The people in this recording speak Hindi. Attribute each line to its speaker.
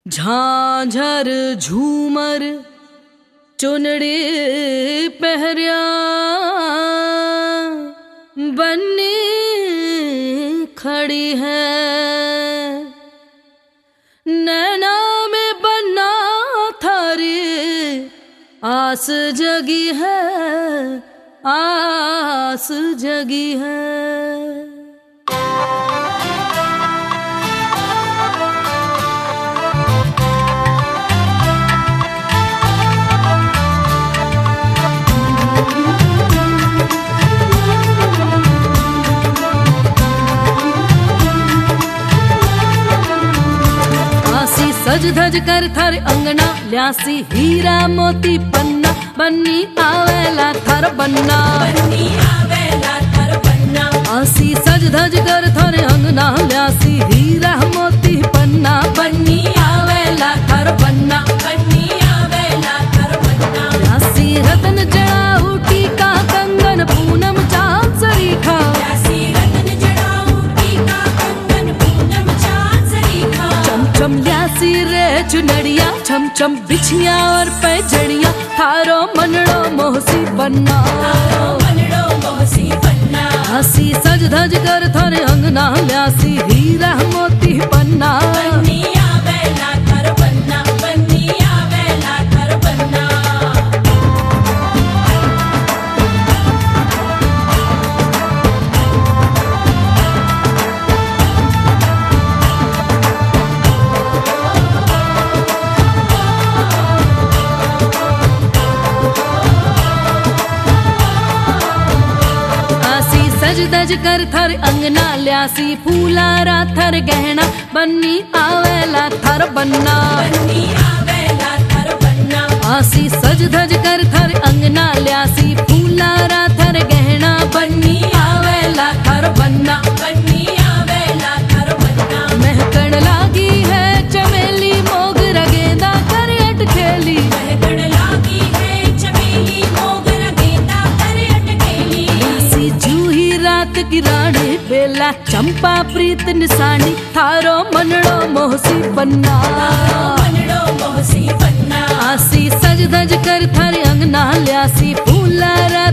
Speaker 1: झांझर झूमर चुनड़ी पहरिया बन्नी खड़ी है, नैना में बन्ना थारी आस जगी है, आस जगी है। सज धज कर थारे अंगना ल्यासी हीरा मोती पन्ना, बन्नी आवेला थार बन्ना, बन्नी आवेला थार बन्ना। आसी सज धज कर थारे अंगना ल्यासी हीरा मोती पन्ना, बन्नी आवेला थार बन्ना, बन्नी आवेला थार बन्ना। ल्यासी रतन जड़ाऊ टीका कंगन पूनम चांद सरीखा, ल्यासी रतन जड़ाऊ टीका कंगन पूनम चांद सरीखा। चम चम ल्यासी रे चुनड़िया, छम छम बिछिया और पैजड़िया, थारो मनड़ो मोहसी बन्ना, थारो मनड़ो मोहसी बन्ना। आसी सज धज कर थारे अंगना ल्यासी हीरा मोती पन्ना, बन्नी आवेला थार बन्ना, बन्नी आवेला थार बन्ना। सज धज कर थार अंगना ल्यासी फूलारा थार गहना, बन्नी आवेला थार बन्ना, बन्नी आवेला थार बन्ना। आसी सज धज कर थार अंगना ल्यासी फूलारा थार गहना, बन्नी आवेला थार बन्ना, बन्नी आवेला थार बन्ना। महकण लागी है चमेली मोगरा गेंदा कर अटखेली, महकण लागी है चमेली मोगरा गेंदा कर अटखेली। आसी जूही रात की रानी बेला चंपा प्रीत निशानी, थारो मनड़ो मोहसी बन्ना, थारो मनड़ो मोहसी बन्ना। आसी सज धज कर थारे अंगना ल्यासी फूलारा